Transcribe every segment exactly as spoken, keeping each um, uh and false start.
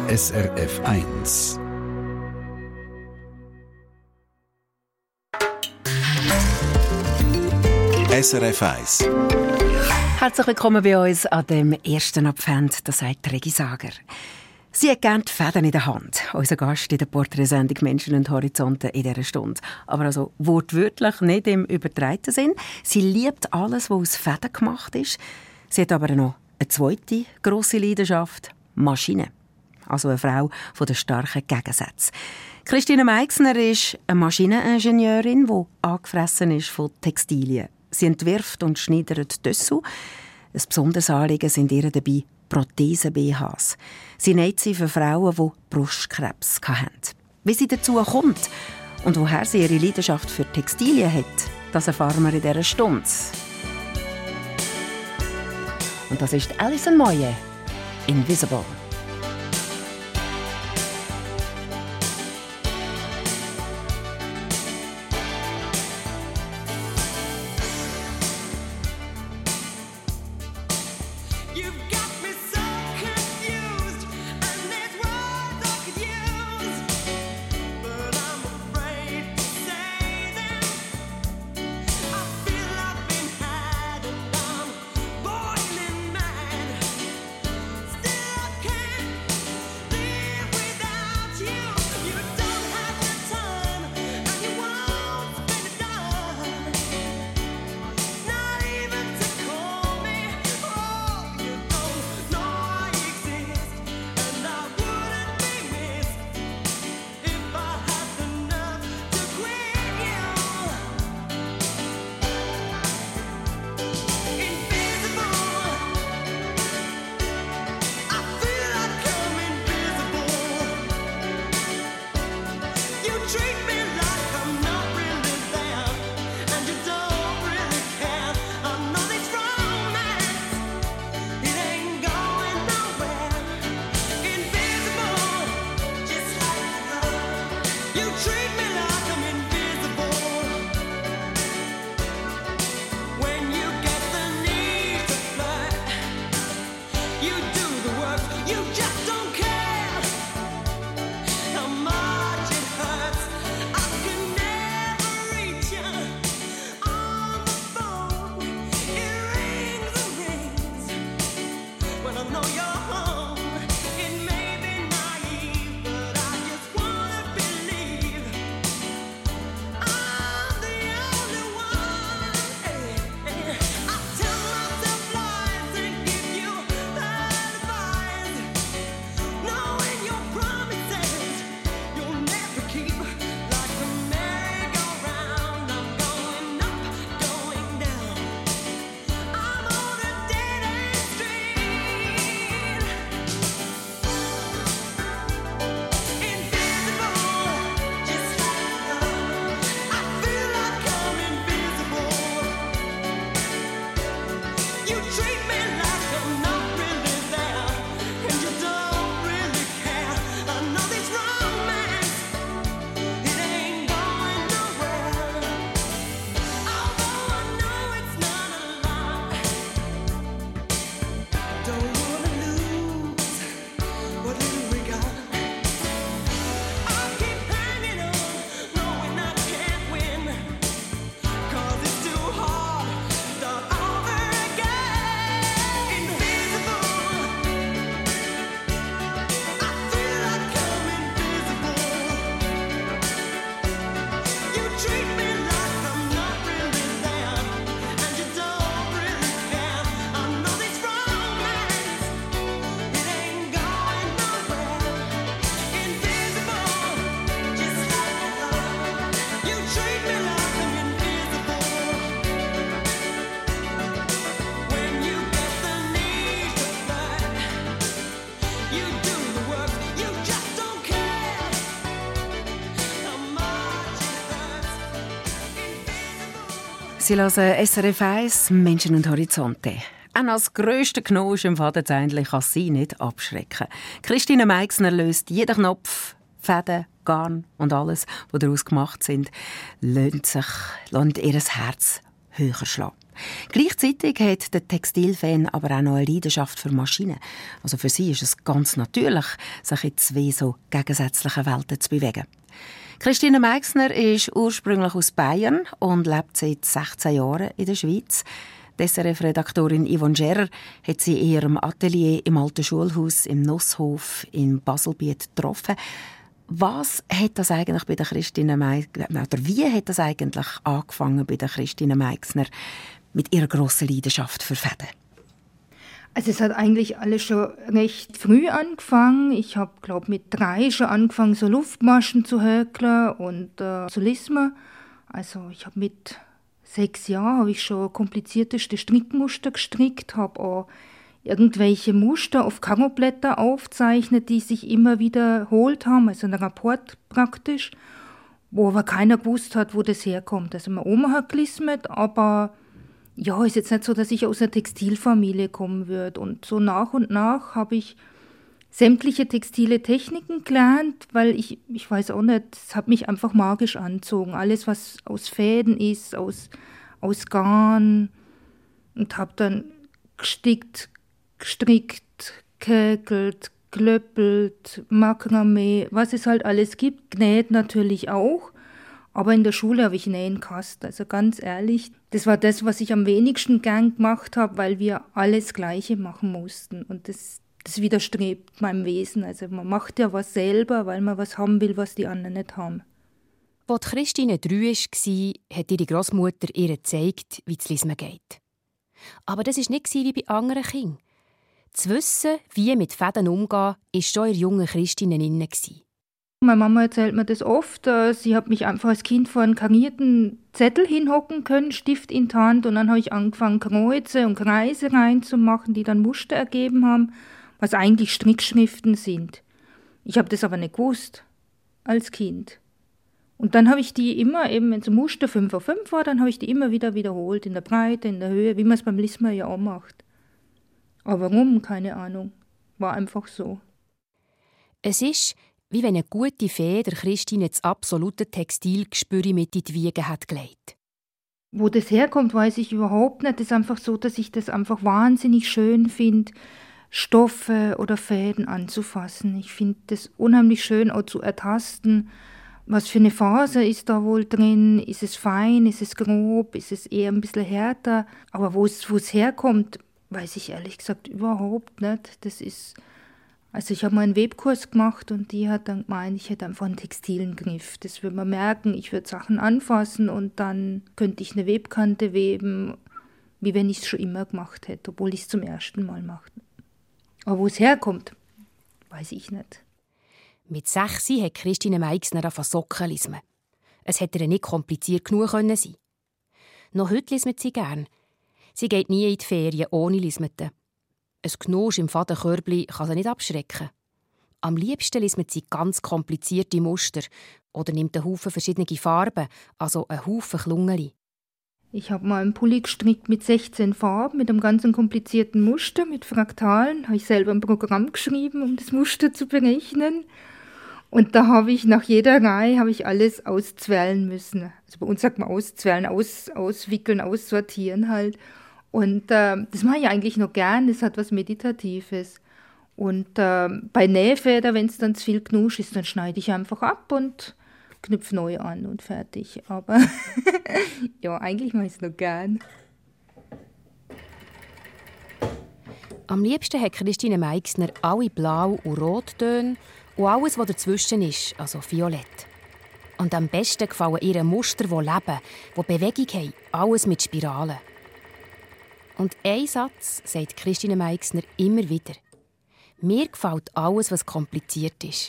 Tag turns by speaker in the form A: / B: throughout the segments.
A: S R F eins. S R F eins.
B: Herzlich willkommen bei uns an dem ersten Advent, das sagt Regi Sager. Sie hat gerne die Fäden in der Hand, unser Gast in der Porträtsendung «Menschen und Horizonte» in dieser Stunde. Aber also wortwörtlich, nicht im übertragenen Sinn. Sie liebt alles, was aus Fäden gemacht ist. Sie hat aber noch eine zweite grosse Leidenschaft: Maschinen. Also eine Frau von den starken Gegensätzen. Christine Meixner ist eine Maschineningenieurin, die angefressen ist von Textilien. Sie entwirft und schneidert Dessous. Ein besonderes Anliegen sind ihr dabei Prothesen-B Hs. Sie näht sie für Frauen, die Brustkrebs hatten. Wie sie dazu kommt und woher sie ihre Leidenschaft für Textilien hat, das erfahren wir in dieser Stunde. Und das ist Alison Moyet, «Invisible». Sie hören S R F eins, «Menschen und Horizonte». Auch als grösster Knosch im Fadenzeindli kann sie nicht abschrecken. Christine Meixner löst jeden Knopf, Fäden, Garn und alles, was daraus gemacht sind, lässt sich lässt ihr Herz höher schlagen. Gleichzeitig hat der Textilfan aber auch noch eine Leidenschaft für Maschinen. Also für sie ist es ganz natürlich, sich in zwei so gegensätzlichen Welten zu bewegen. Christine Meixner ist ursprünglich aus Bayern und lebt seit sechzehn Jahren in der Schweiz. Die S R F-Redaktorin Yvonne Scherer hat sie in ihrem Atelier im alten Schulhaus im Nusshof in Baselbiet getroffen. Was hat das eigentlich bei der Christine Meixner, oder wie hat das eigentlich angefangen bei der Christine Meixner mit ihrer grossen Leidenschaft für Fäden?
C: Also es hat eigentlich alles schon recht früh angefangen. Ich habe, glaube mit drei schon angefangen, so Luftmaschen zu häkeln und äh, zu lismen. Also ich habe mit sechs Jahren habe ich schon komplizierteste Strickmuster gestrickt, habe auch irgendwelche Muster auf Karoblätter aufzeichnet, die sich immer wiederholt haben, also ein Rapport praktisch, wo aber keiner gewusst hat, wo das herkommt. Also meine Oma hat gelismet, aber ja, ist jetzt nicht so, dass ich aus einer Textilfamilie kommen würde. Und so nach und nach habe ich sämtliche textile Techniken gelernt, weil ich, ich weiß auch nicht, es hat mich einfach magisch angezogen. Alles, was aus Fäden ist, aus, aus Garn, und habe dann gestickt, gestrickt, gehäkelt, gelöppelt, Makramee, was es halt alles gibt, genäht natürlich auch. Aber in der Schule habe ich Nähen gehasst. Also ganz ehrlich, das war das, was ich am wenigsten gern gemacht habe, weil wir alles Gleiche machen mussten. Und das, das widerstrebt meinem Wesen. Also man macht ja was selber, weil man was haben will, was die anderen nicht haben.
D: Als Christine drei war, hat ihre Grossmutter ihr gezeigt, wie das Lismen geht. Aber das war nicht wie bei anderen Kindern. Zu wissen, wie mit Fäden umgehen, war schon in der jungen Christine inne.
C: Meine Mama erzählt mir das oft. Sie hat mich einfach als Kind vor einen karierten Zettel hinhocken können, Stift in die Hand, und dann habe ich angefangen, Kreuze und Kreise reinzumachen, die dann Muster ergeben haben, was eigentlich Strickschriften sind. Ich habe das aber nicht gewusst als Kind. Und dann habe ich die immer, eben wenn so Muster fünf auf fünf war, dann habe ich die immer wieder wiederholt, in der Breite, in der Höhe, wie man es beim Lismer ja auch macht. Aber warum? Keine Ahnung. War einfach so.
D: Es ist, wie wenn eine gute Fee der Christine das absolute Textilgespür mit in die Wiege hat gelegt.
C: Wo das herkommt, weiß ich überhaupt nicht. Es ist einfach so, dass ich das einfach wahnsinnig schön finde, Stoffe oder Fäden anzufassen. Ich finde das unheimlich schön, auch zu ertasten. Was für eine Faser ist da wohl drin? Ist es fein? Ist es grob? Ist es eher ein bisschen härter? Aber wo es, wo es herkommt, weiß ich ehrlich gesagt überhaupt nicht. Das ist, also ich habe mal einen Webkurs gemacht und die hat dann gemeint, ich hätte einfach einen textilen Griff. Das würde man merken, ich würde Sachen anfassen und dann könnte ich eine Webkante weben, wie wenn ich es schon immer gemacht hätte, obwohl ich es zum ersten Mal mache. Aber wo es herkommt, weiß ich nicht.
D: Mit sechs hat Christine Meixner angefangen Socken lismen. Es hätte ihr nicht kompliziert genug sein können. Noch heute lismet sie gern. Sie geht nie in die Ferien ohne Lismeten. Ein Knusch im Fadenkörbli kann sie nicht abschrecken. Am liebsten lismet sie ganz komplizierte Muster oder nimmt einen Haufen verschiedene Farben, also einen Haufen Klungeli.
C: Ich habe mal einen Pulli gestrickt mit sechzehn Farben, mit einem ganz komplizierten Muster, mit Fraktalen. Habe ich selber ein Programm geschrieben, um das Muster zu berechnen. Und da habe ich nach jeder Reihe habe ich alles auszwellen müssen. Also bei uns sagt man auszwellen, aus, auswickeln, aussortieren halt. Und äh, das mache ich eigentlich noch gern, das hat was Meditatives. Und äh, bei Nähfeder, wenn es dann zu viel Knusch ist, dann schneide ich einfach ab und knüpfe neu an und fertig. Aber ja, eigentlich mache ich es noch gern.
D: Am liebsten hat Christine Meixner alle Blau- und Rottöne und alles, was dazwischen ist, also Violett. Und am besten gefallen ihr Muster, die leben, die Bewegung haben, alles mit Spiralen. Und ein Satz sagt Christine Meixner immer wieder. Mir gefällt alles, was kompliziert ist.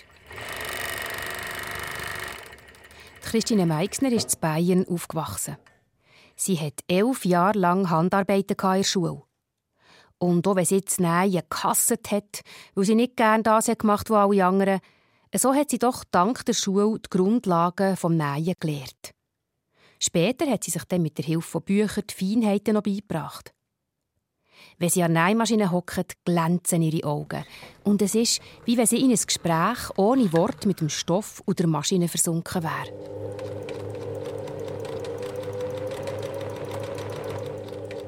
D: Christine Meixner ist in Bayern aufgewachsen. Sie hat elf Jahre lang Handarbeiten in der Schule. Und auch wenn sie jetzt Nähen gehasst hat, weil sie nicht gerne das gemacht hat, was alle anderen, so hat sie doch dank der Schule die Grundlagen des Nähen gelernt. Später hat sie sich dann mit der Hilfe von Büchern die Feinheiten noch beigebracht. Wenn sie an der Nähmaschine hockt, glänzen ihre Augen. Und es ist, wie wenn sie in ein Gespräch ohne Wort mit dem Stoff und der Maschine versunken wäre.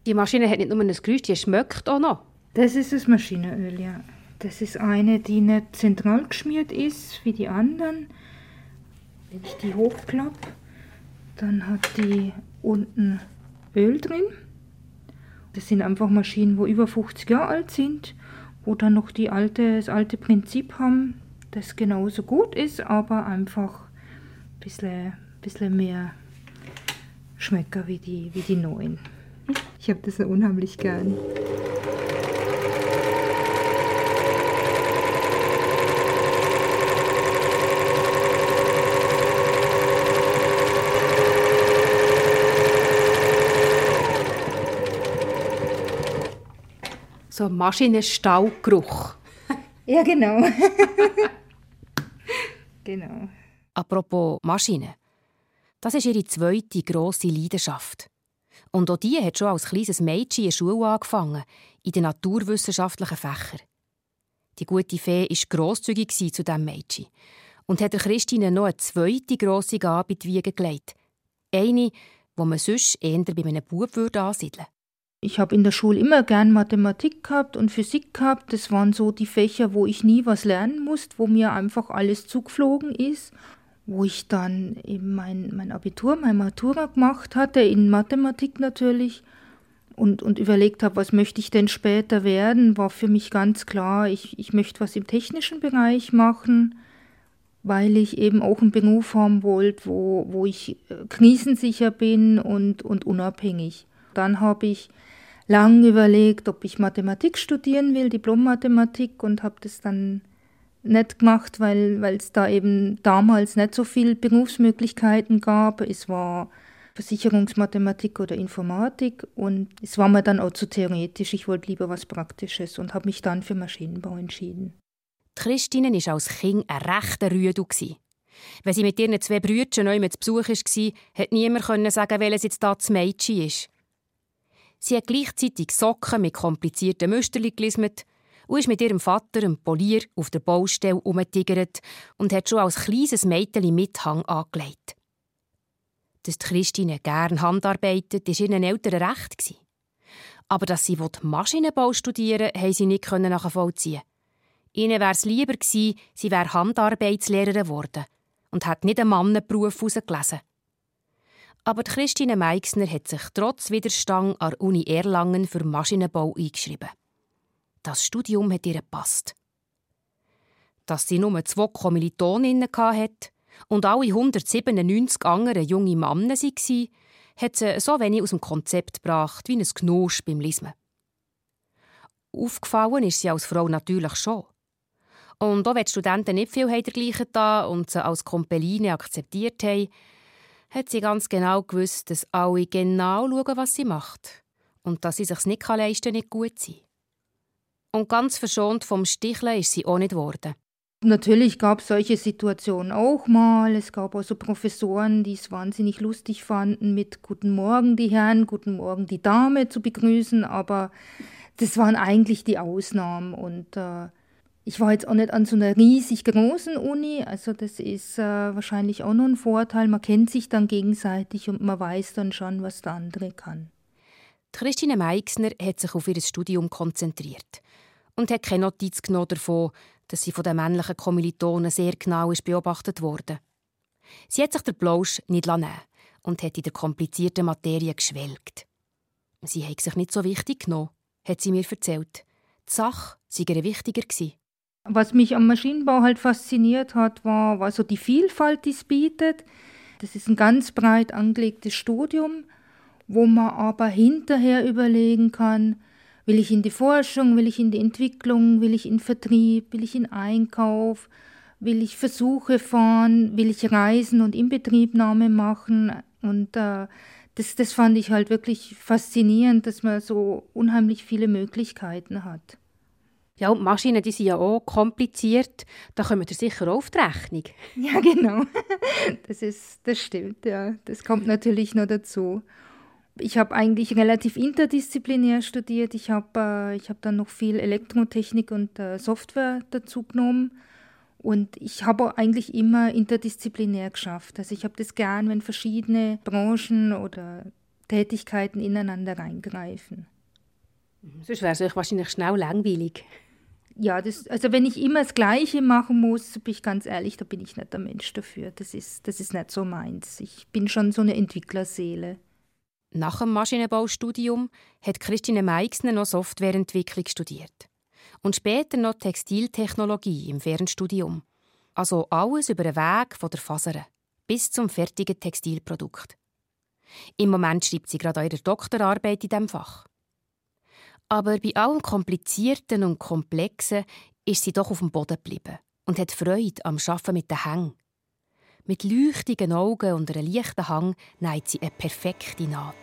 D: Die Maschine hat nicht nur ein Geräusch, die schmeckt auch noch.
C: Das ist das Maschinenöl, ja. Das ist eine, die nicht zentral geschmiert ist, wie die anderen. Wenn ich die hochklappe, dann hat die unten Öl drin. Das sind einfach Maschinen, wo über fünfzig Jahre alt sind, wo dann noch die alte, das alte Prinzip haben, das genauso gut ist, aber einfach ein bisschen, bisschen mehr Schmecker wie die, wie die neuen. Ich habe das so unheimlich gern.
D: So ein Maschinenstallgeruch.
C: Ja, genau. Genau.
D: Apropos Maschinen. Das ist ihre zweite grosse Leidenschaft. Und auch die hat schon als kleines Mädchen in der Schule angefangen, in den naturwissenschaftlichen Fächern. Die gute Fee war grosszügig zu diesem Mädchen und hat der Christine noch eine zweite grosse Gabe in die Wiege gelegt. Eine, die man sonst eher bei einem Bub ansiedeln würde.
C: Ich habe in der Schule immer gern Mathematik gehabt und Physik gehabt. Das waren so die Fächer, wo ich nie was lernen musste, wo mir einfach alles zugeflogen ist. Wo ich dann eben mein, mein Abitur, mein Matura gemacht hatte, in Mathematik natürlich. Und, und überlegt habe, was möchte ich denn später werden, war für mich ganz klar, ich, ich möchte was im technischen Bereich machen, weil ich eben auch einen Beruf haben wollte, wo, wo ich krisensicher bin und, und unabhängig. Dann habe ich lang überlegt, ob ich Mathematik studieren will, Diplom-Mathematik, und habe das dann nicht gemacht, weil es da eben damals nicht so viele Berufsmöglichkeiten gab. Es war Versicherungsmathematik oder Informatik und es war mir dann auch zu theoretisch. Ich wollte lieber was Praktisches und habe mich dann für Maschinenbau entschieden.
D: Die Christine war als Kind ein rechter Rüdu. Wenn sie mit ihren zwei Brüdern neu zu Besuch war, konnte niemand sagen, welches jetzt da das Mädchen ist. Sie hat gleichzeitig Socken mit komplizierten Müsterchen gelismet und ist mit ihrem Vater, dem Polier, auf der Baustelle herumgetigert und hat schon als kleines Mädchen Mithang angelegt. Dass die Christine gerne handarbeitet, war ihren Eltern recht. Aber dass sie Maschinenbau studieren wollte, konnte sie nicht nachvollziehen. Ihnen wäre es lieber gewesen, sie wäre Handarbeitslehrerin geworden und hat nicht einen Mannenberuf herausgelesen. Aber die Christine Meixner hat sich trotz Widerstand an der Uni Erlangen für Maschinenbau eingeschrieben. Das Studium hat ihr gepasst. Dass sie nur zwei Kommilitoninnen hatte und alle hundertsiebenundneunzig anderen junge Männer waren, hat sie so wenig aus dem Konzept gebracht wie ein Gnusch beim Lismen. Aufgefallen ist sie als Frau natürlich schon. Und auch wenn die Studenten nicht viel dergleichen da und sie als Kompeline akzeptiert haben, hat sie ganz genau gewusst, dass alle genau schauen, was sie macht. Und dass sie es sich nicht leisten kann, nicht gut zu sein. Und ganz verschont vom Sticheln ist sie auch nicht geworden.
C: Natürlich gab es solche Situationen auch mal. Es gab also Professoren, die es wahnsinnig lustig fanden, mit Guten Morgen die Herren, Guten Morgen die Dame zu begrüßen. Aber das waren eigentlich die Ausnahmen. Und äh, ich war jetzt auch nicht an so einer riesig großen Uni. Also das ist äh, wahrscheinlich auch noch ein Vorteil. Man kennt sich dann gegenseitig und man weiß dann schon, was der andere kann.
D: Christine Meixner hat sich auf ihr Studium konzentriert und hat keine Notiz genommen davon, dass sie von den männlichen Kommilitonen sehr genau ist beobachtet wurde. Sie hat sich der Blausch nicht nehmen und hat in der komplizierten Materie geschwelgt. Sie hat sich nicht so wichtig genommen, hat sie mir erzählt. Die Sache sei ihr wichtiger gewesen.
C: Was mich am Maschinenbau halt fasziniert hat, war, war so die Vielfalt, die es bietet. Das ist ein ganz breit angelegtes Studium, wo man aber hinterher überlegen kann, will ich in die Forschung, will ich in die Entwicklung, will ich in Vertrieb, will ich in Einkauf, will ich Versuche fahren, will ich Reisen und Inbetriebnahme machen. Und äh, das, das fand ich halt wirklich faszinierend, dass man so unheimlich viele Möglichkeiten hat.
D: Ja, und die Maschinen, die sind ja auch kompliziert. Da kommt ihr sicher auch auf die Rechnung.
C: Ja, genau. Das ist, das stimmt, ja. Das kommt natürlich noch dazu. Ich habe eigentlich relativ interdisziplinär studiert. Ich habe äh, ich hab dann noch viel Elektrotechnik und äh, Software dazu genommen. Und ich habe eigentlich immer interdisziplinär geschafft. Also ich habe das gern, wenn verschiedene Branchen oder Tätigkeiten ineinander reingreifen.
D: Sonst wäre es euch wahrscheinlich schnell langweilig.
C: Ja, das, also wenn ich immer das Gleiche machen muss, bin ich ganz ehrlich, da bin ich nicht der Mensch dafür. Das ist, das ist nicht so meins. Ich bin schon so eine Entwicklerseele.
D: Nach dem Maschinenbaustudium hat Christine Meixner noch Softwareentwicklung studiert. Und später noch Textiltechnologie im Fernstudium. Also alles über den Weg von der Faser bis zum fertigen Textilprodukt. Im Moment schreibt sie gerade ihre Doktorarbeit in diesem Fach. Aber bei allem Komplizierten und Komplexen ist sie doch auf dem Boden geblieben und hat Freude am Arbeiten mit den Hängen. Mit leuchtigen Augen und einem leichten Hang näht sie eine perfekte Naht.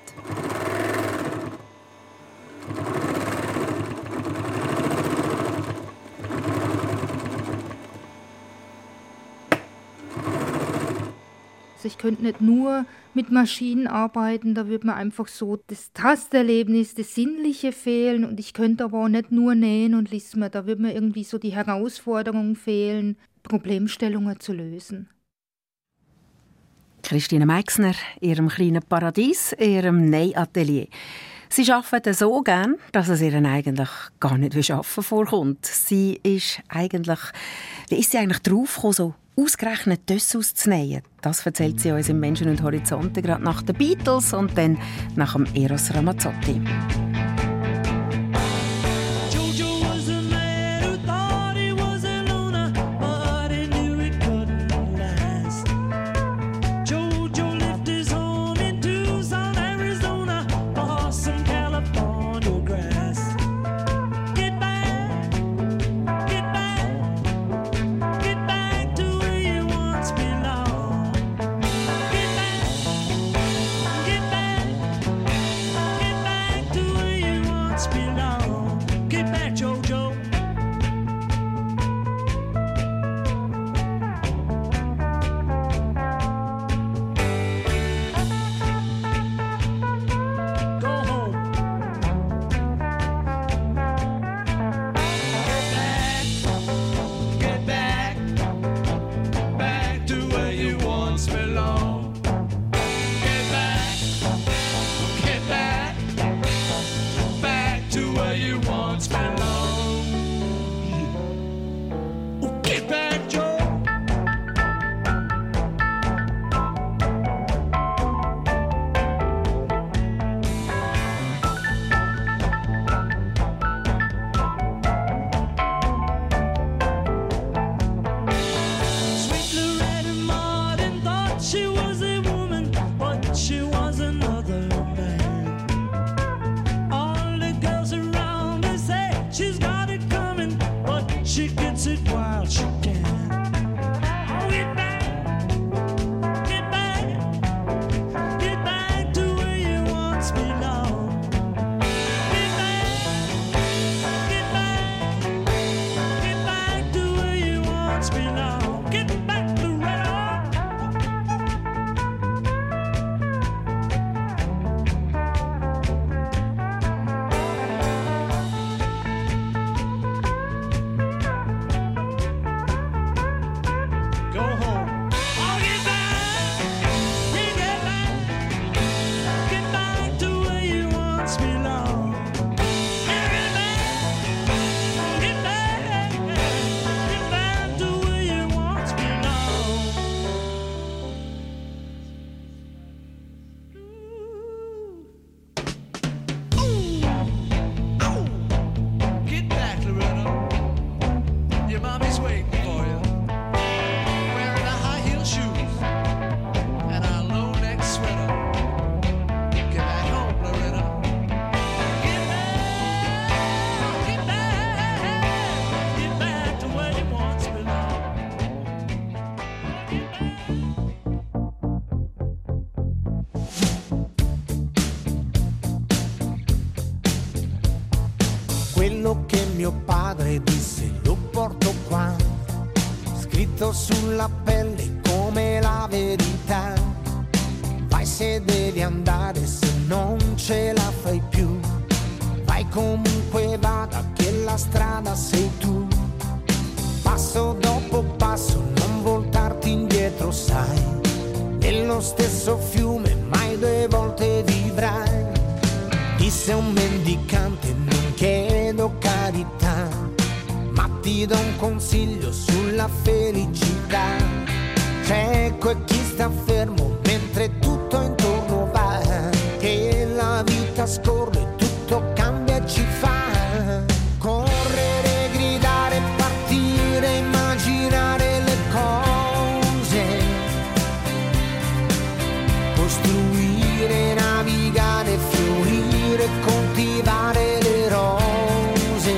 C: Also ich könnte nicht nur mit Maschinen arbeiten, da würde mir einfach so das Tasterlebnis, das Sinnliche fehlen. Und ich könnte aber auch nicht nur nähen und lismen, da würde mir irgendwie so die Herausforderung fehlen, Problemstellungen zu lösen.
B: Christine Meixner, ihrem kleinen Paradies, ihrem Nähatelier. Sie arbeitet so gern, dass es ihr eigentlich gar nicht wie Arbeiten vorkommt. Sie ist eigentlich, wie ist sie eigentlich draufgekommen, so ausgerechnet das auszunähen? Das erzählt sie uns im Menschen und Horizonte gerade nach den Beatles und dann nach dem Eros Ramazzotti.
E: Quello che mio padre disse lo porto qua, scritto sulla pelle come la verità. Vai se devi andare, se non ce la fai più, vai comunque vada che la strada sei tu. Passo dopo passo, non voltarti indietro, sai, nello stesso fiume mai due volte vivrai. Disse un mendicante: non chiedo carità, ma ti do un consiglio sulla felicità. Cieco è chi sta fermo mentre tutto intorno va, che la vita scorre, tutto cambia e ci fa correre, gridare, partire, immaginare le cose, costruire, navigare, fiorire, coltivare le rose,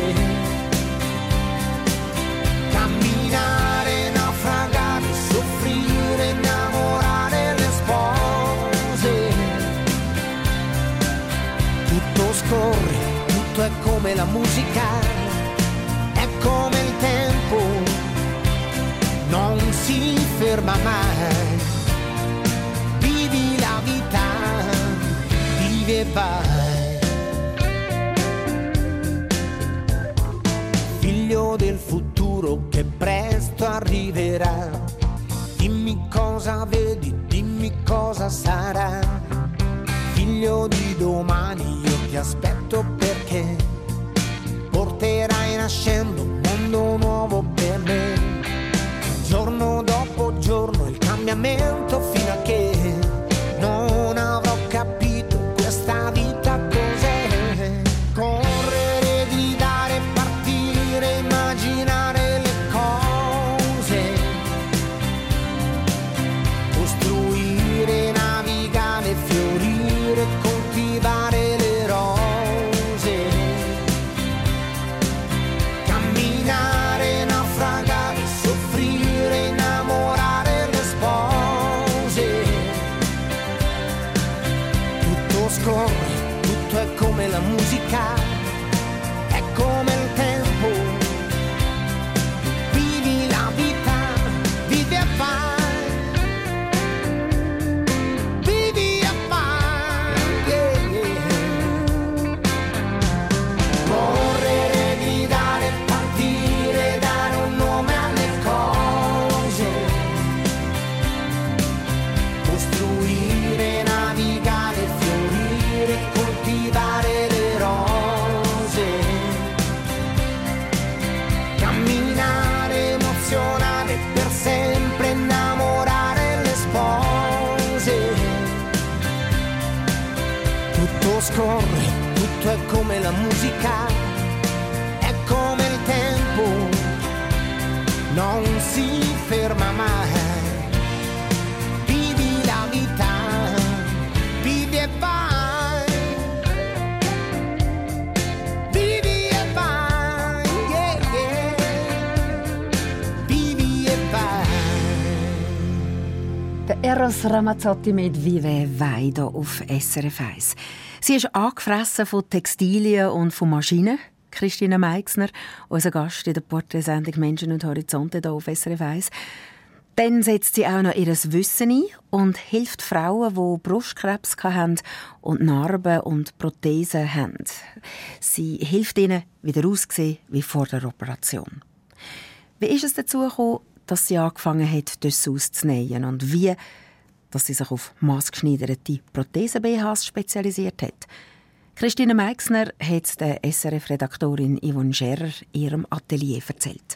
E: camminare, naufragare, soffrire, innamorare le spose. Tutto scorre, tutto è come la musica, è come il tempo, non si ferma mai. Vivi la vita, vivi e vai. Figlio del futuro che presto arriverà, dimmi cosa vedi, dimmi cosa sarà. Figlio di domani, io ti aspetto perché porterai nascendo un mondo nuovo per me. Giorno dopo giorno il cambiamento, fino a che non avrò capito questa vita cos'è. Correre, gridare, partire, immaginare le cose, costruire, navigare, fiorire, coltivare le rose, camminare, naufragare, soffrire, innamorare le spose. Tutto scorre, tutto è come la musica, è come il tempo. Vivi la vita, vivi e vai. Vivi e vai, yeah, yeah. Correre, gridare, partire, dare un nome alle cose, costruire, navigare, fiorire, coltivare le rose, camminare, emozionare, per sempre innamorare le spose. Tutto scorre, tutto è come la musica, è come il tempo, non si ferma mai. Vivi la vita, vivi e vai. Vivi e vai, yeah, yeah. Vivi e vai.
B: Der Eros Ramazzotti mit «Vive e vai» hier auf S R F eins. Sie ist angefressen von Textilien und von Maschinen. Christine Meixner, unser Gast in der Porträtsendung «Menschen und Horizonte» hier auf S R F eins. Dann setzt sie auch noch ihr Wissen ein und hilft Frauen, die Brustkrebs hatten und Narben und Prothesen haben. Sie hilft ihnen, wieder auszusehen wie vor der Operation. Wie ist es dazu gekommen, dass sie angefangen hat, Dessous zu nähen und wie, dass sie sich auf maßgeschneiderte Prothesen-B Hs spezialisiert hat? Christine Meixner hat der S R F-Redaktorin Yvonne Scherer in ihrem Atelier erzählt.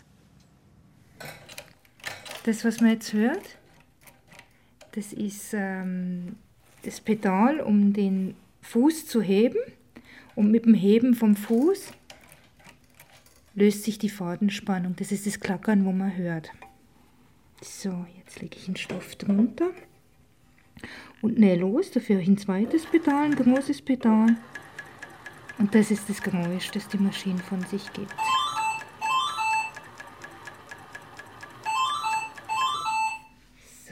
C: Das, was man jetzt hört, das ist ähm, das Pedal, um den Fuß zu heben. Und mit dem Heben vom Fuß löst sich die Fadenspannung. Das ist das Klackern, wo man hört. So, jetzt lege ich den Stoff drunter und nähe los. Dafür ein zweites Pedal, ein großes Pedal. Und das ist das Geräusch, das die Maschine von sich gibt. So.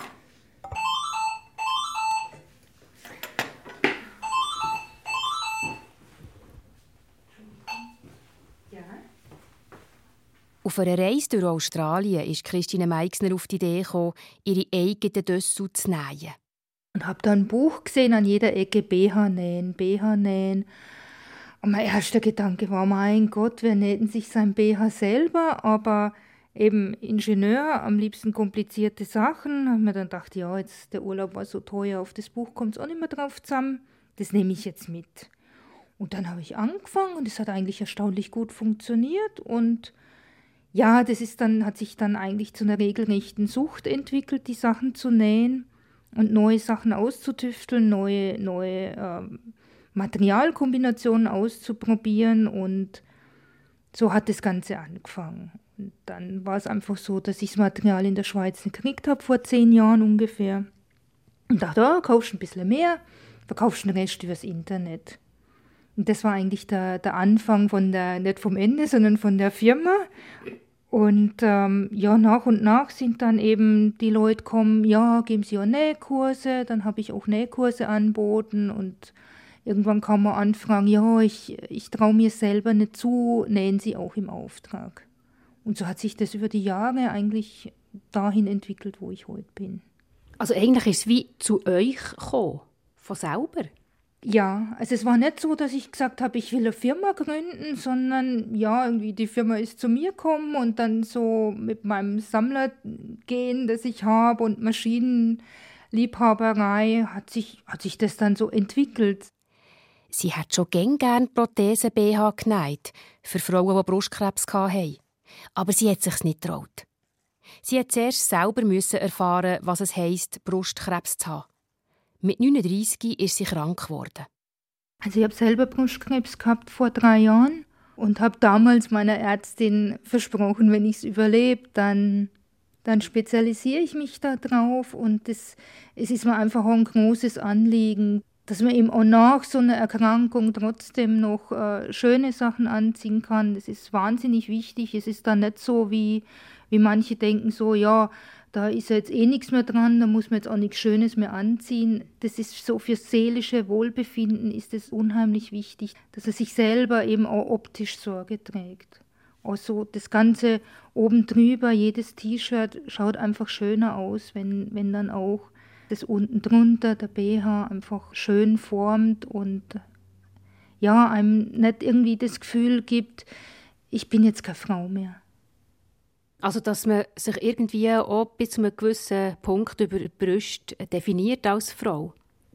C: Ja.
D: Auf einer Reise durch Australien ist Christine Meixner auf die Idee gekommen, ihre eigenen Dessous zu nähen.
C: Und habe da ein Buch gesehen, an jeder Ecke B H nähen, B H nähen. Und mein erster Gedanke war, mein Gott, wer näht sich sein B H selber? Aber eben Ingenieur, am liebsten komplizierte Sachen. Habe mir dann gedacht, ja, jetzt der Urlaub war so teuer, auf das Buch kommt es auch nicht mehr drauf zusammen. Das nehme ich jetzt mit. Und dann habe ich angefangen und es hat eigentlich erstaunlich gut funktioniert. Und ja, das ist dann, hat sich dann eigentlich zu einer regelrechten Sucht entwickelt, die Sachen zu nähen und neue Sachen auszutüfteln, neue, neue ähm, Materialkombinationen auszuprobieren. Und so hat das Ganze angefangen. Und dann war es einfach so, dass ich das Material in der Schweiz gekriegt habe, vor zehn Jahren ungefähr. Und dachte, oh, kaufst ein bisschen mehr, verkaufst den Rest übers Internet. Und das war eigentlich der, der Anfang von der, nicht vom Ende, sondern von der Firma. Und ähm, ja, nach und nach sind dann eben die Leute gekommen, ja, geben Sie auch Nähkurse. Dann habe ich auch Nähkurse angeboten und irgendwann kam man anfragen, ja, ich, ich traue mir selber nicht zu, nähen Sie auch im Auftrag. Und so hat sich das über die Jahre eigentlich dahin entwickelt, wo ich heute bin.
D: Also eigentlich ist es wie zu euch gekommen, von selber?
C: Ja, also es war nicht so, dass ich gesagt habe, ich will eine Firma gründen, sondern ja, irgendwie die Firma ist zu mir gekommen und dann so mit meinem Sammlergehen, das ich habe und Maschinenliebhaberei, hat sich, hat sich das dann so entwickelt.
D: Sie hat schon gern Prothesen-B H genäht, für Frauen, die Brustkrebs hatten. Aber sie hat sich's nicht getraut. Sie hat zuerst selber erfahren, was es heisst, Brustkrebs zu haben. Mit neununddreissig ist sie krank geworden.
C: Also ich habe selber Brustkrebs gehabt vor drei Jahren und habe damals meiner Ärztin versprochen, wenn ich es überlebe, dann, dann spezialisiere ich mich da drauf. Und das, es ist mir einfach auch ein großes Anliegen, dass man eben auch nach so einer Erkrankung trotzdem noch äh, schöne Sachen anziehen kann. Das ist wahnsinnig wichtig. Es ist dann nicht so, wie, wie manche denken, so, ja, da ist ja jetzt eh nichts mehr dran, da muss man jetzt auch nichts Schönes mehr anziehen. Das ist so für seelische Wohlbefinden ist es unheimlich wichtig, dass er sich selber eben auch optisch Sorge trägt. Also das Ganze oben drüber, jedes T-Shirt schaut einfach schöner aus, wenn, wenn dann auch das unten drunter, der B H, einfach schön formt und ja, einem nicht irgendwie das Gefühl gibt, ich bin jetzt keine Frau mehr.
D: Also, dass man sich irgendwie auch bis zu einem gewissen Punkt über die Brust definiert als Frau?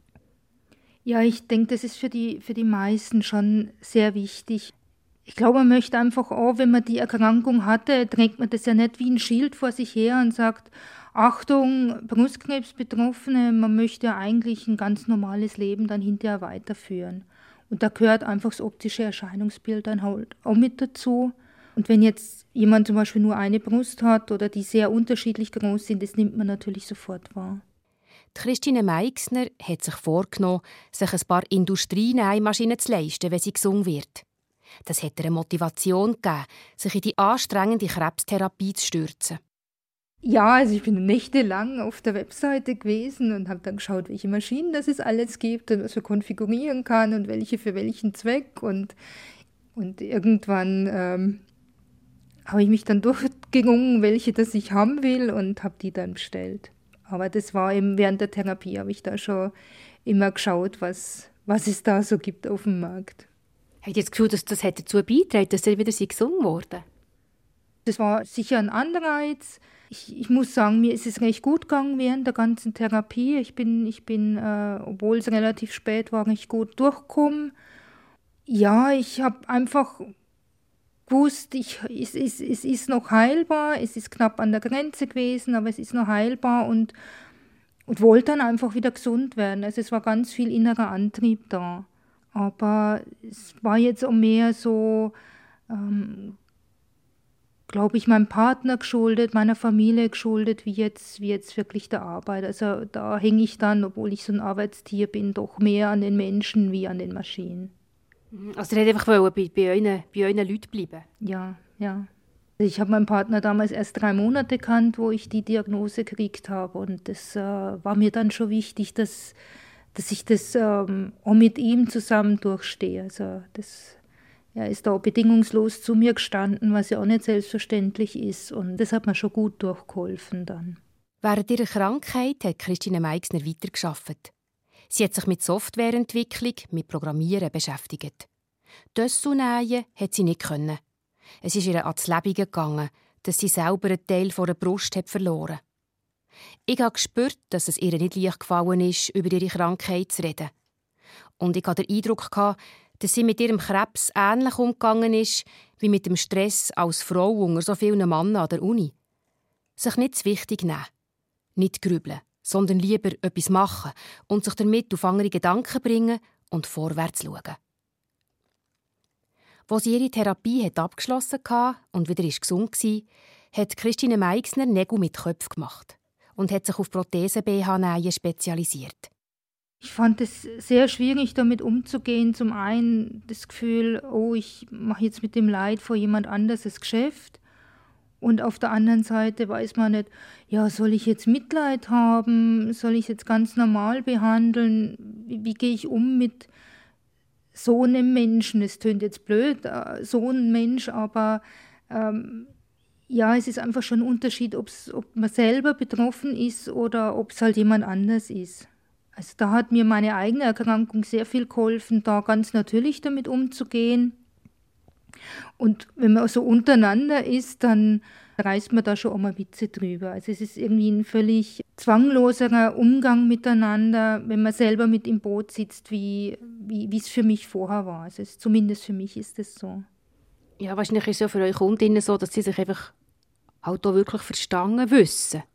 C: Ja, ich denke, das ist für die, für die meisten schon sehr wichtig. Ich glaube, man möchte einfach auch, wenn man die Erkrankung hatte, trägt man das ja nicht wie ein Schild vor sich her und sagt, Achtung, Brustkrebsbetroffene, man möchte ja eigentlich ein ganz normales Leben dann hinterher weiterführen. Und da gehört einfach das optische Erscheinungsbild dann halt auch mit dazu. Und wenn jetzt jemand zum Beispiel nur eine Brust hat oder die sehr unterschiedlich groß sind, das nimmt man natürlich sofort wahr.
D: Die Christine Meixner hat sich vorgenommen, sich ein paar Industrienähmaschinen zu leisten, wenn sie gesungen wird. Das hat ihr eine Motivation gegeben, sich in die anstrengende Krebstherapie zu stürzen.
C: Ja, also ich bin nächtelang auf der Webseite gewesen und habe dann geschaut, welche Maschinen das es alles gibt und was man konfigurieren kann und welche für welchen Zweck. Und, und irgendwann ähm, habe ich mich dann durchgerungen, welche das ich haben will und habe die dann bestellt. Aber das war eben während der Therapie, habe ich da schon immer geschaut, was, was es da so gibt auf dem Markt.
D: Habt ihr das Gefühl, dass das dazu beigetragen, dass ihr wieder gesungen wurde?
C: Das war sicher ein Anreiz. Ich, ich muss sagen, mir ist es recht gut gegangen während der ganzen Therapie. Ich bin, ich bin äh, obwohl es relativ spät war, recht gut durchgekommen. Ja, ich habe einfach gewusst, ich, es, es, es ist noch heilbar, es ist knapp an der Grenze gewesen, aber es ist noch heilbar und, und wollte dann einfach wieder gesund werden. Also es war ganz viel innerer Antrieb da. Aber es war jetzt auch mehr so, ähm, glaube ich, meinem Partner geschuldet, meiner Familie geschuldet, wie jetzt, wie jetzt wirklich der Arbeit. Also da hänge ich dann, obwohl ich so ein Arbeitstier bin, doch mehr an den Menschen wie an den Maschinen.
D: Also ihr wollt einfach bei, bei, euren, bei euren Leuten bleiben?
C: Ja, ja. Ich habe meinen Partner damals erst drei Monate gekannt, wo ich die Diagnose gekriegt habe. Und das äh, war mir dann schon wichtig, dass, dass ich das ähm, auch mit ihm zusammen durchstehe. Also das, er ist da bedingungslos zu mir gestanden, was ja auch nicht selbstverständlich ist. Und das hat mir schon gut durchgeholfen dann.
D: Während ihrer Krankheit hat Christine Meixner weitergearbeitet. Sie hat sich mit Softwareentwicklung, mit Programmieren beschäftigt. Dessous nähen hat sie nicht können. Es ist ihr ans Leben gegangen, dass sie selber einen Teil von der Brust hat verloren. Ich habe gespürt, dass es ihr nicht leicht gefallen ist, über ihre Krankheit zu reden. Und ich hatte den Eindruck, dass sie mit ihrem Krebs ähnlich umgegangen ist wie mit dem Stress als Frau unter so vielen Männern an der Uni. Sich nicht zu wichtig nehmen, nicht grübeln, sondern lieber etwas machen und sich damit auf andere Gedanken bringen und vorwärts schauen. Als sie ihre Therapie hat abgeschlossen hatte und wieder gesund war, hat Christine Meixner Nägel mit Köpfen gemacht und hat sich auf Prothesen-B H-Nähen spezialisiert.
C: Ich fand es sehr schwierig, damit umzugehen. Zum einen das Gefühl, oh, ich mache jetzt mit dem Leid vor jemand anderes das Geschäft. Und auf der anderen Seite weiß man nicht, ja, soll ich jetzt Mitleid haben? Soll ich jetzt ganz normal behandeln? Wie, wie gehe ich um mit so einem Menschen? Es tönt jetzt blöd, so ein Mensch, aber ähm, ja, es ist einfach schon ein Unterschied, ob's, ob man selber betroffen ist oder ob es halt jemand anders ist. Also da hat mir meine eigene Erkrankung sehr viel geholfen, da ganz natürlich damit umzugehen. Und wenn man so untereinander ist, dann reißt man da schon auch mal Witze drüber. Also es ist irgendwie ein völlig zwangloserer Umgang miteinander, wenn man selber mit im Boot sitzt, wie, wie, wie es für mich vorher war. Also es, zumindest für mich ist es so.
D: Ja, wahrscheinlich ist es ja für eure Kundinnen so, dass sie sich einfach halt auch wirklich verstanden wissen.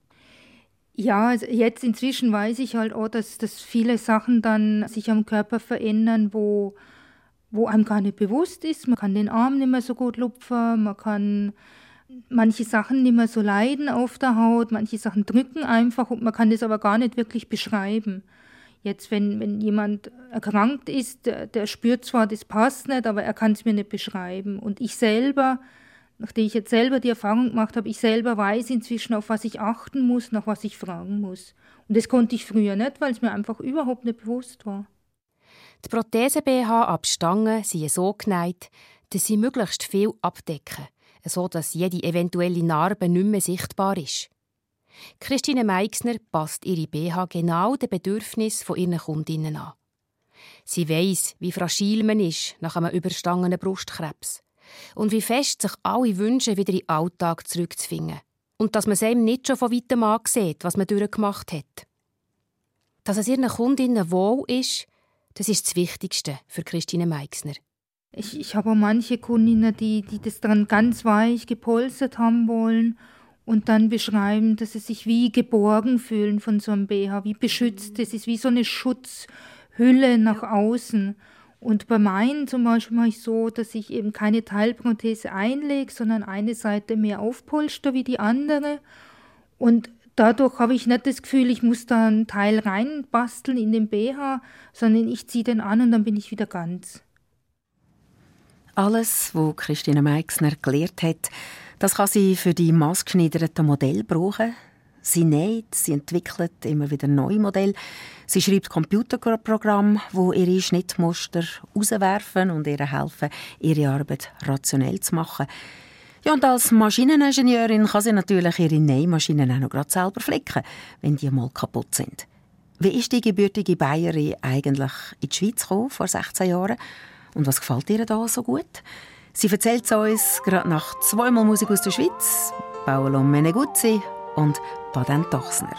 C: Ja, also jetzt inzwischen weiß ich halt auch, dass, dass viele Sachen dann sich am Körper verändern, wo, wo einem gar nicht bewusst ist. Man kann den Arm nicht mehr so gut lupfen, man kann manche Sachen nicht mehr so leiden auf der Haut, manche Sachen drücken einfach und man kann das aber gar nicht wirklich beschreiben. Jetzt, wenn, wenn jemand erkrankt ist, der, der spürt zwar, das passt nicht, aber er kann es mir nicht beschreiben. Und ich selber, nachdem ich jetzt selber die Erfahrung gemacht habe, ich selber weiß inzwischen, auf was ich achten muss, nach was ich fragen muss. Und das konnte ich früher nicht, weil es mir einfach überhaupt nicht bewusst war.
D: Die Prothesen-B H ab Stangen sind so genäht, dass sie möglichst viel abdecken, sodass jede eventuelle Narbe nicht mehr sichtbar ist. Christine Meixner passt ihre B H genau den Bedürfnissen ihrer Kundinnen an. Sie weiss, wie fragil man ist nach einem überstandenen Brustkrebs und wie fest sich alle wünschen, wieder in den Alltag zurückzufinden. Und dass man es einem nicht schon von weitem ansieht, was man durchgemacht hat. Dass es ihren Kundinnen wohl ist, das ist das Wichtigste für Christine Meixner.
C: Ich, ich habe auch manche Kundinnen, die, die das dann ganz weich gepolstert haben wollen und dann beschreiben, dass sie sich wie geborgen fühlen von so einem B H, wie beschützt. Es ist wie so eine Schutzhülle nach außen. Und bei meinen zum Beispiel mache ich so, dass ich eben keine Teilprothese einlege, sondern eine Seite mehr aufpolster wie die andere. Und dadurch habe ich nicht das Gefühl, ich muss da einen Teil reinbasteln in den B H, sondern ich ziehe den an und dann bin ich wieder ganz.
B: Alles, was Christine Meixner gelernt hat, das kann sie für die maßgeschneiderten Modelle brauchen. Sie näht, sie entwickelt immer wieder neue Modelle. Sie schreibt Computerprogramme, die ihre Schnittmuster rauswerfen und ihr helfen, ihre Arbeit rationell zu machen. Ja, und als Maschineningenieurin kann sie natürlich ihre Nähmaschinen auch noch gerade selber flicken, wenn die mal kaputt sind. Wie ist die gebürtige Bayerin eigentlich in die Schweiz gekommen, vor sechzehn Jahren? Und was gefällt ihr da so gut? Sie erzählt es uns gerade nach zweimal Musik aus der Schweiz, Paolo Meneguzzi und Baden Tochsner.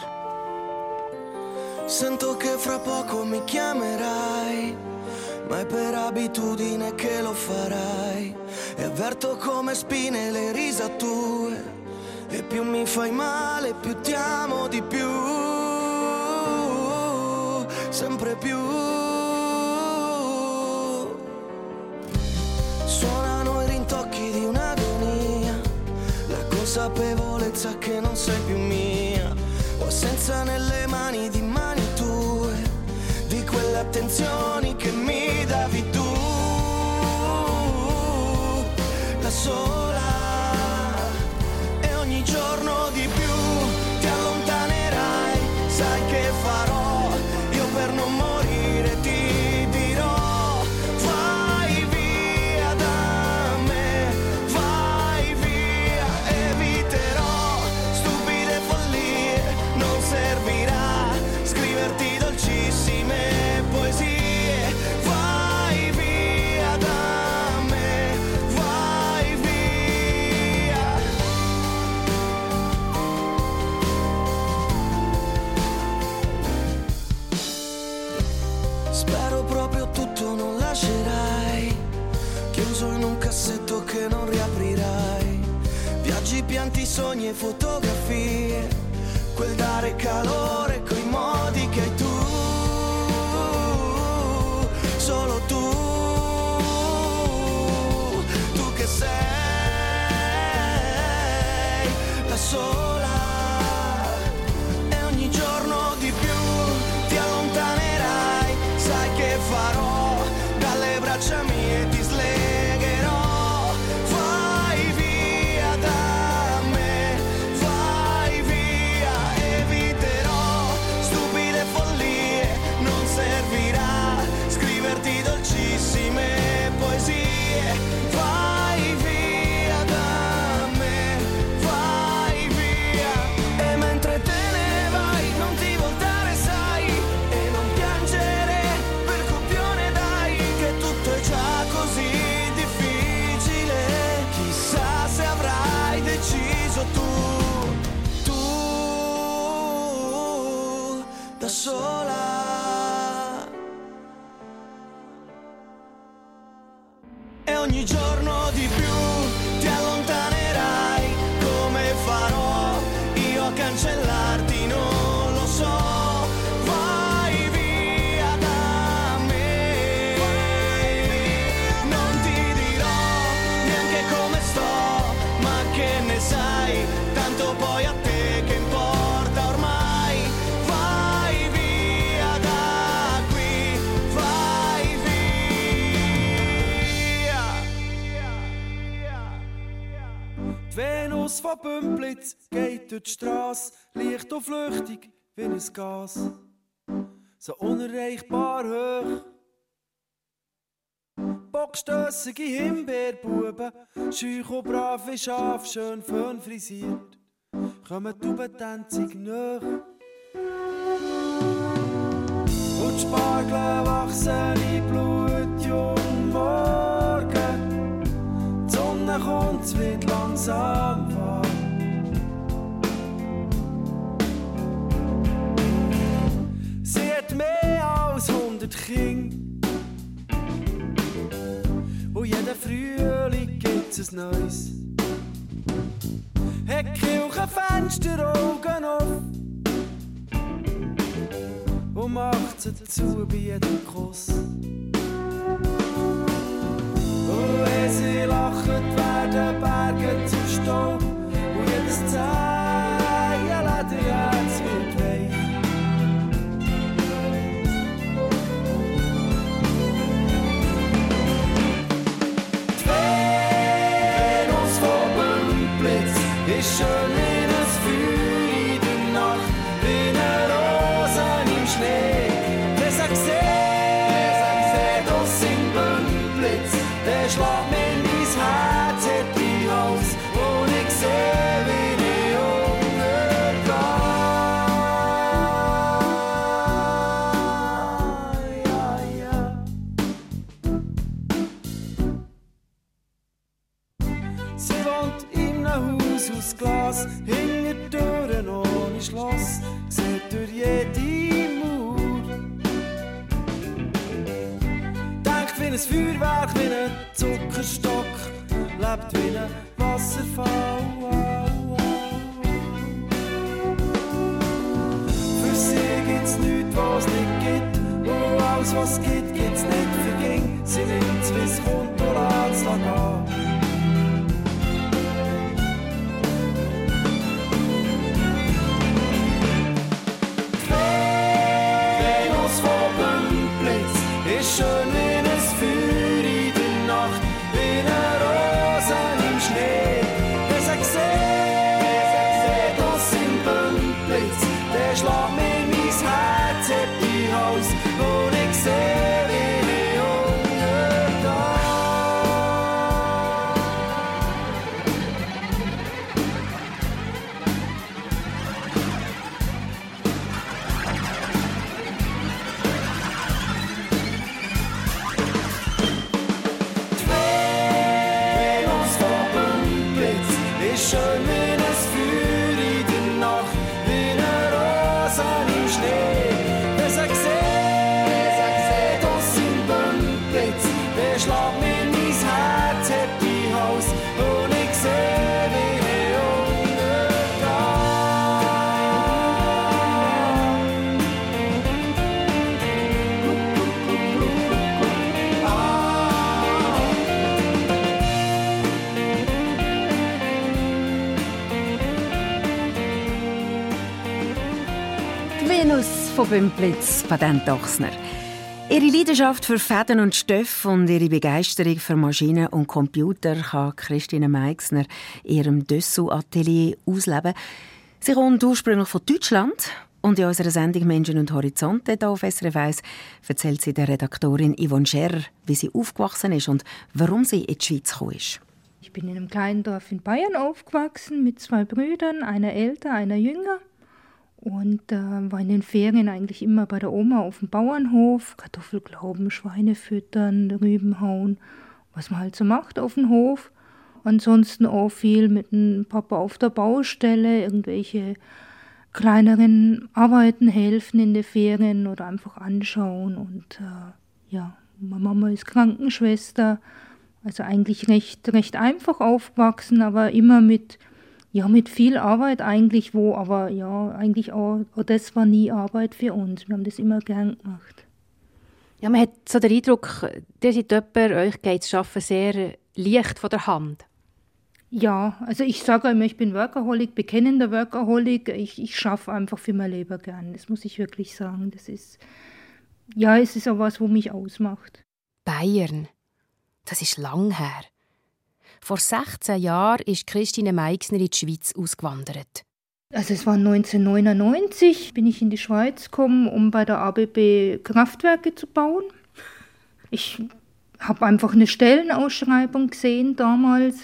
F: Sento che fra poco mi chiamerai, ma è per abitudine che lo farai. E avverto come spine le risatue, e più mi fai male, più ti amo di più, sempre più. Suonano i rintocchi di un'agonia, la consapevolezza che non sei più mia. Ho assenza nelle mani di mani tue, di quelle attenzioni che mi davi tu, da sola. E ogni giorno di più ti allontanerai, sai che farò io per non morire, ti dirò vai via da me, vai via, eviterò stupide follie, non servirà scriverti dolcissime poesie, vai via da me, vai via. Spero proprio tutto non lascerai, chiuso in un cassetto che non riaprirai. Viaggi, pianti, sogni e fotografie, quel dare calore coi modi che hai tu, solo tu, tu che sei la sola. E ogni giorno di più ti allontanerai, sai che farò dalle braccia mie, ti slegherò. Vai via da me, vai via, eviterò stupide follie, non servirà scriverti dolcissime poesie. Vai via da me, vai via. E mentre te ne vai non ti voltare, sai, e non piangere per copione, dai, che tutto è già così difficile. Chissà se avrai deciso tu, tu da sola. E ogni giorno di più ti allontanerai, come farò io a cancellarti, non lo so. Vai via da me, non ti dirò neanche come sto, ma che ne sai, tanto poi a te che importa ormai. Vai via da qui, vai via.
G: Die Venus von Bümplitz geht durch die Strasse, leicht und flüchtig wie ein Gas, so unerreichbar hoch. Bockstössige Himbeerbuben, scheuch und brav wie Schaf, schön fön frisiert, kommen die Ubentänzig nach. Und die Spargel wachsen in Blut, jung morgen. Die Sonne kommt, es wird langsam warm. Sie hat mehr als hundert Kinder, und jeden Frühling gibt's ein neues. Hat die Kirchenfenster Augen auf und macht sie zu bei jedem Kuss. Und wenn sie lacht, werden Berge zu Staub, und jedes Zeilenlederherz wird weich. Die Venus von Bümplitz ist schön wie ein Feuer in der Nacht, wie eine Rose im Schnee. Wer sagt seh, das in Bümplitz, der schlägt mir in mein Herz, hat die Hals, und ich seh, wie die untergeht. Ja, ja. Sie wohnt in einem Haus aus Glas, hinter Türen ohne Schloss, sieht durch jede Mauer. Denkt wie ein Feuerwerk, wie ein Zuckerstock, lebt wie ein Wasserfall. Für sie gibt's nichts, was nicht gibt, und alles, was gibt, gibt's nicht verging. Sie nimmt's, wie's kommt, und lässt's da gehen. Venus von Bümplitz ist schön wie ein Feuer in der Nacht, wie eine Rose im Schnee. Wer sagt seh, das in Bümplitz, der schlägt mir in mein Herz, hat die Hals, und ich seh, wie die untergeht. Die Venus von Bümplitz ist schön wie ein Feuer in der Nacht, wie eine Rose im Schnee. Wer sagt seh,
B: Alice von Bümplitz, Patent Ochsner. Ihre Leidenschaft für Fäden und Stoffe und ihre Begeisterung für Maschinen und Computer kann Christine Meixner in ihrem Dessous-Atelier ausleben. Sie kommt ursprünglich von Deutschland und in unserer Sendung «Menschen und Horizonte» hier auf S R F eins erzählt sie der Redaktorin Yvonne Scherrer, wie sie aufgewachsen ist und warum sie in die Schweiz gekommen ist.
C: Ich bin in einem kleinen Dorf in Bayern aufgewachsen mit zwei Brüdern, einer älter, einer jünger. Und äh, war in den Ferien eigentlich immer bei der Oma auf dem Bauernhof, Kartoffelglauben, Schweine füttern, Rüben hauen, was man halt so macht auf dem Hof. Ansonsten auch viel mit dem Papa auf der Baustelle, irgendwelche kleineren Arbeiten helfen in den Ferien oder einfach anschauen. Und äh, ja, meine Mama ist Krankenschwester, also eigentlich recht, recht einfach aufgewachsen, aber immer mit Ja, mit viel Arbeit eigentlich, wo, aber ja, eigentlich auch, auch das war nie Arbeit für uns. Wir haben das immer gern gemacht.
D: Ja, man hat so den Eindruck, ihr seid jemand, euch geht das Arbeiten sehr leicht von der Hand.
C: Ja, also ich sage immer, ich bin Workaholic, bekennender Workaholic. Ich, ich schaffe einfach für mein Leben gern, das muss ich wirklich sagen. Das ist, ja, es ist auch was, was mich ausmacht.
D: Bayern, das ist lang her. Vor sechzehn Jahren ist Christine Meixner in die Schweiz ausgewandert.
C: Also es war neunzehnhundertneunundneunzig, bin ich in die Schweiz gekommen, um bei der A B B Kraftwerke zu bauen. Ich habe einfach eine Stellenausschreibung gesehen damals,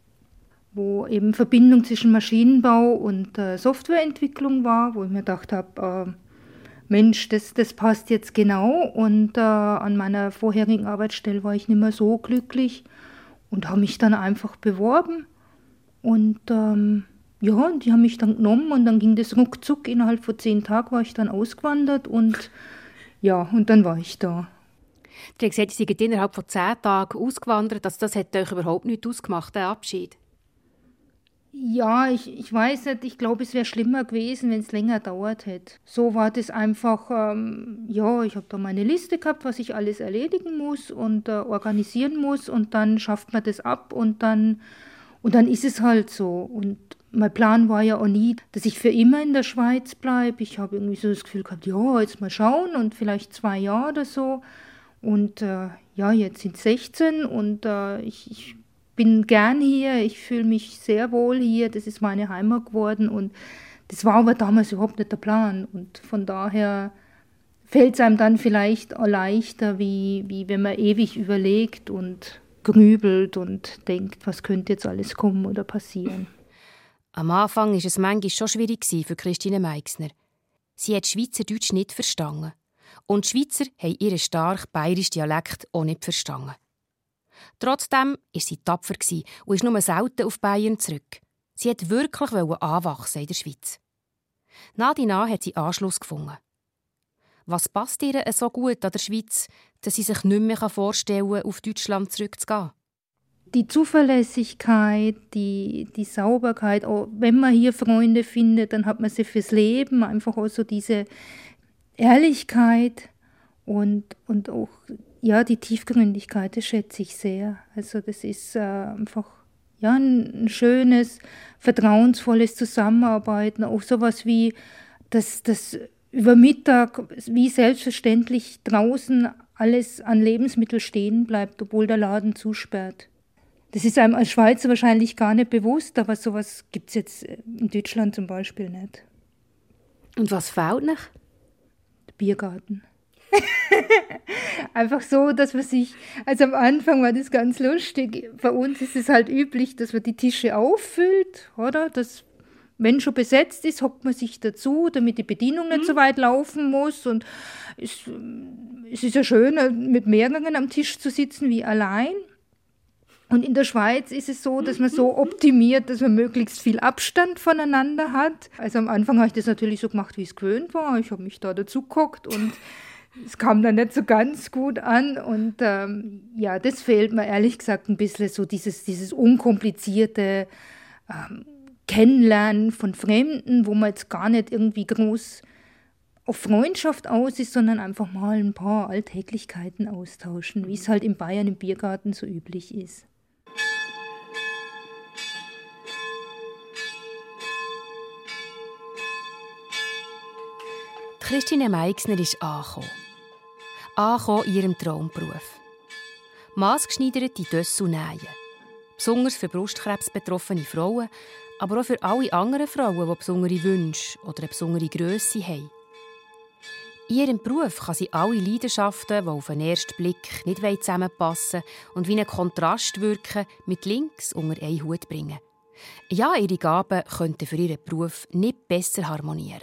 C: wo eben Verbindung zwischen Maschinenbau und äh, Softwareentwicklung war, wo ich mir gedacht habe, äh, Mensch, das, das passt jetzt genau. Und äh, an meiner vorherigen Arbeitsstelle war ich nicht mehr so glücklich. Und habe mich dann einfach beworben. Und ähm, ja, die haben mich dann genommen und dann ging das ruckzuck. Innerhalb von zehn Tagen war ich dann ausgewandert und ja, und dann war ich da.
D: Du hast gesagt, Sie sind innerhalb von zehn Tagen ausgewandert. Also das hat euch überhaupt nicht ausgemacht, der Abschied?
C: Ja, ich, ich weiß nicht, ich glaube, es wäre schlimmer gewesen, wenn es länger dauert hätte. So war das einfach, ähm, ja, ich habe da meine Liste gehabt, was ich alles erledigen muss und äh, organisieren muss und dann schafft man das ab und dann, und dann ist es halt so. Und mein Plan war ja auch nie, dass ich für immer in der Schweiz bleibe. Ich habe irgendwie so das Gefühl gehabt, ja, jetzt mal schauen und vielleicht zwei Jahre oder so. Und äh, ja, jetzt sind es sechzehn und äh, ich, ich bin gern hier, ich fühle mich sehr wohl hier, das ist meine Heimat geworden und das war aber damals überhaupt nicht der Plan und von daher fällt es einem dann vielleicht auch leichter, wie, wie wenn man ewig überlegt und grübelt und denkt, was könnte jetzt alles kommen oder passieren.
D: Am Anfang war es manchmal schon schwierig für Christine Meixner. Sie hat Schweizerdeutsch nicht verstanden und die Schweizer haben ihren starken bayerischen Dialekt auch nicht verstanden. Trotzdem war sie tapfer und ist nur selten auf Bayern zurück. Sie wollte wirklich anwachsen in der Schweiz. Nach und nach hat sie Anschluss gefunden. Was passt ihr so gut an der Schweiz, dass sie sich nicht mehr vorstellen kann, auf Deutschland zurückzugehen?
C: Die Zuverlässigkeit, die, die Sauberkeit, auch wenn man hier Freunde findet, dann hat man sie fürs Leben, einfach auch so diese Ehrlichkeit und, und auch ja, die Tiefgründigkeit, das schätze ich sehr. Also das ist äh, einfach ja, ein, ein schönes, vertrauensvolles Zusammenarbeiten. Auch sowas wie, dass das über Mittag wie selbstverständlich draußen alles an Lebensmitteln stehen bleibt, obwohl der Laden zusperrt. Das ist einem als Schweizer wahrscheinlich gar nicht bewusst, aber sowas gibt es jetzt in Deutschland zum Beispiel nicht.
D: Und was fehlt noch?
C: Der Biergarten. Einfach so, dass man sich, also am Anfang war das ganz lustig, bei uns ist es halt üblich, dass man die Tische auffüllt, oder? Dass, wenn schon besetzt ist, hockt man sich dazu, damit die Bedienung nicht mhm. so weit laufen muss und es, es ist ja schön, mit mehreren am Tisch zu sitzen wie allein. Und in der Schweiz ist es so, dass man so optimiert, dass man möglichst viel Abstand voneinander hat. Also am Anfang habe ich das natürlich so gemacht, wie es gewöhnt war. Ich habe mich da dazu gehockt und es kam dann nicht so ganz gut an und ähm, ja, das fehlt mir ehrlich gesagt ein bisschen, so dieses, dieses unkomplizierte ähm, Kennenlernen von Fremden, wo man jetzt gar nicht irgendwie groß auf Freundschaft aus ist, sondern einfach mal ein paar Alltäglichkeiten austauschen, wie es halt in Bayern im Biergarten so üblich ist.
D: Christine Meixner ist angekommen. Angekommen in ihrem Traumberuf. Maßgeschneiderte Dessous nähen. Besonders für Brustkrebs betroffene Frauen, aber auch für alle anderen Frauen, die besondere Wünsche oder eine besondere Grösse haben. In ihrem Beruf kann sie alle Leidenschaften, die auf den ersten Blick nicht zusammenpassen und wie ein Kontrast wirken, mit links unter einen Hut bringen. Ja, ihre Gaben könnten für ihren Beruf nicht besser harmonieren.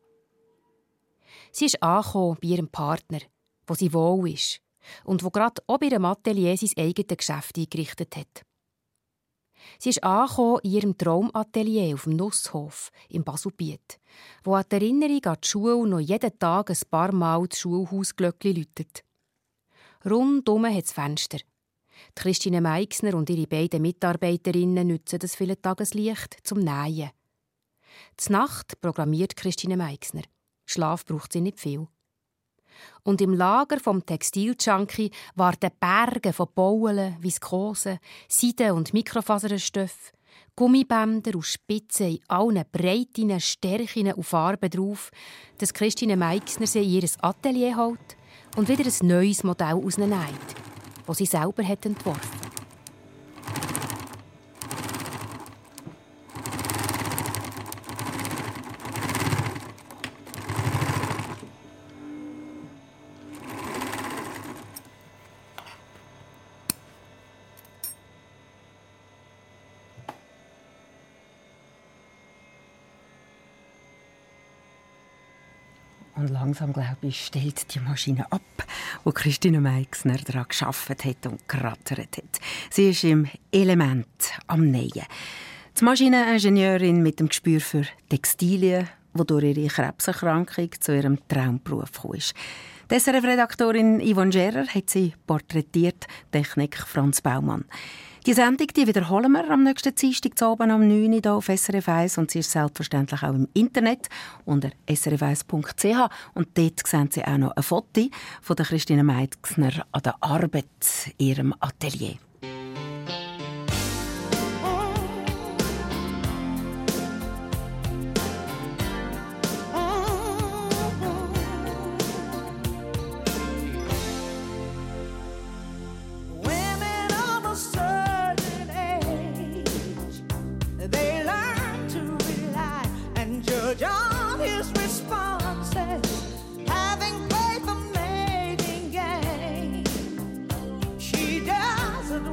D: Sie ist angekommen bei ihrem Partner, wo sie wohl ist und wo gerade auch bei ihrem Atelier sein eigenes Geschäft eingerichtet hat. Sie ist angekommen in ihrem Traumatelier auf dem Nusshof im Baselbiet, wo an die Erinnerung an die Schule noch jeden Tag ein paar Mal das Schulhausglöckchen läutet. Rundum hat es Fenster. Die Christine Meixner und ihre beiden Mitarbeiterinnen nutzen das viele Tageslicht zum Nähen. Zur Nacht programmiert Christine Meixner. Schlaf braucht sie nicht viel. Und im Lager vom Textiljunkie warten Berge von Bauen, Viskose, Seide- und Mikrofaserstoff, Gummibänder und Spitzen in allen Breiten, Stärken und Farben drauf, dass Christine Meixner sie in ihr Atelier holt und wieder ein neues Modell ausnäht, das sie selber hat entworfen.
B: Und langsam, glaube ich, stellt die Maschine ab, wo Christine Meixner daran gearbeitet hat und gerattert hat. Sie ist im Element am Nähen. Die Maschineningenieurin mit dem Gespür für Textilien, die durch ihre Krebserkrankung zu ihrem Traumberuf kam. Die S R F-Redaktorin Yvonne Scherer hat sie porträtiert, Technik Franz Baumann. Die Sendung die wiederholen wir am nächsten Dienstag zu Abend um neun Uhr hier auf S R F eins und sie ist selbstverständlich auch im Internet unter s r f eins punkt c h und dort sehen Sie auch noch ein Foto von der Christine Meixner an der Arbeit in ihrem Atelier.
H: Having played the mating game, she doesn't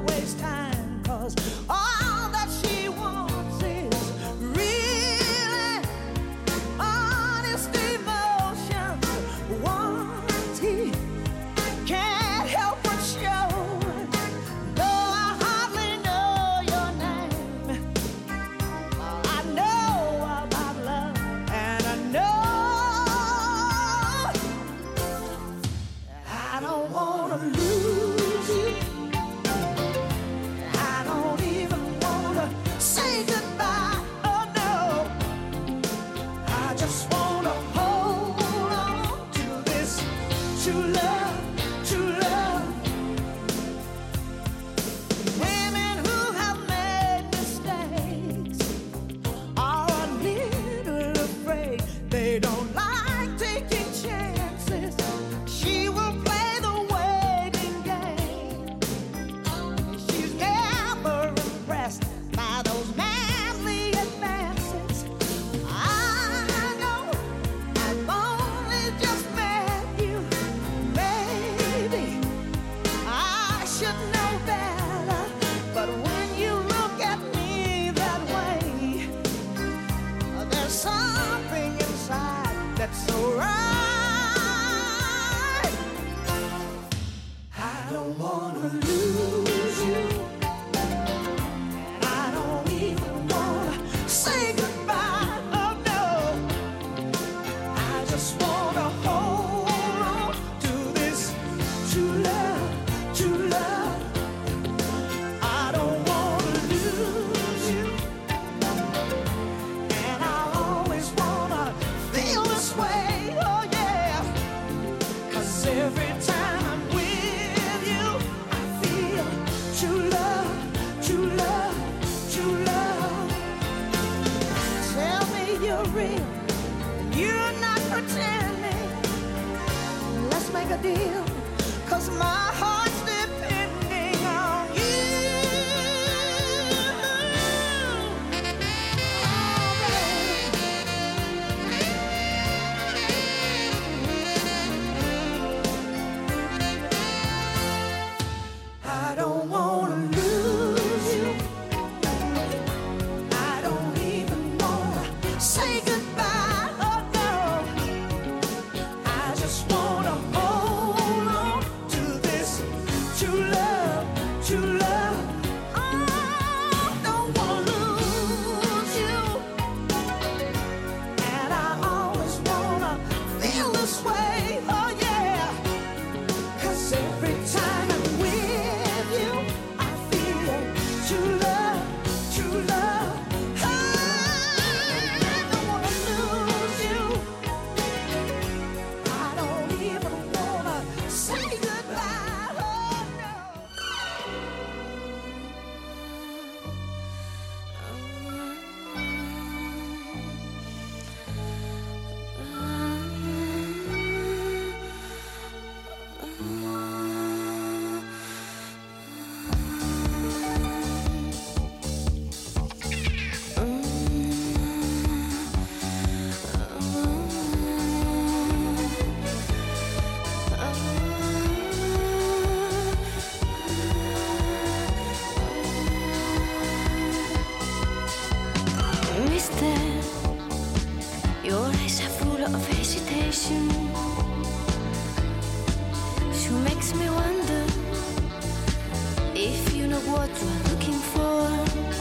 H: what you're looking for.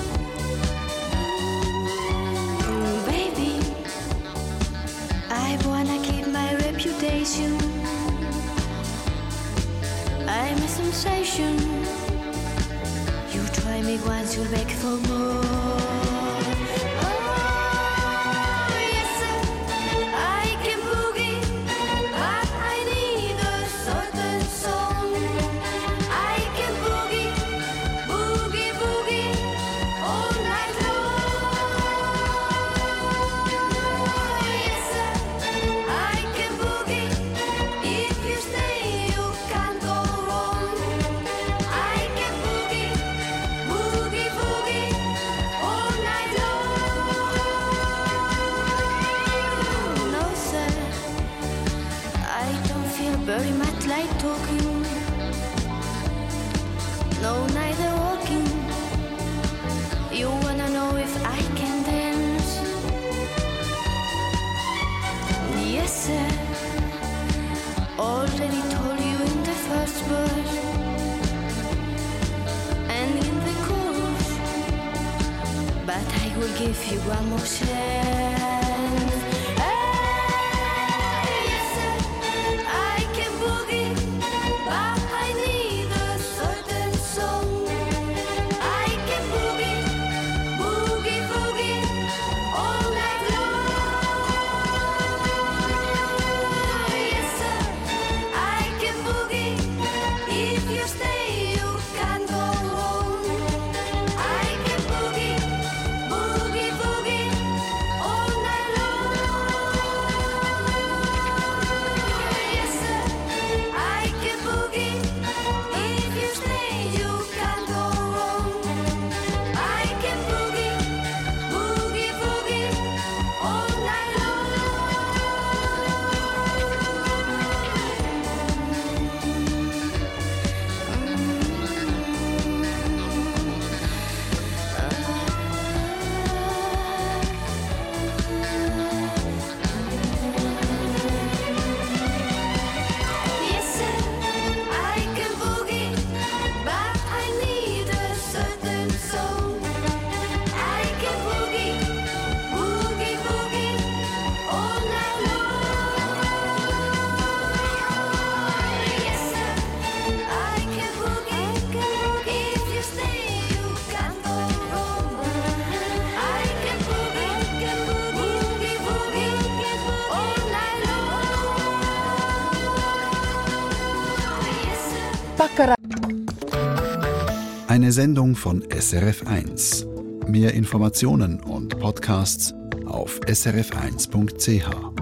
H: Mm, baby, I wanna keep my reputation. I'm a sensation. You try me once, you'll beg for more. Very much like talking, no, neither walking. You wanna know if I can dance? Yes, sir. Already told you in the first verse and in the chorus, but I will give you one more chance.
A: Eine Sendung von S R F eins. Mehr Informationen und Podcasts auf s r f eins punkt c h.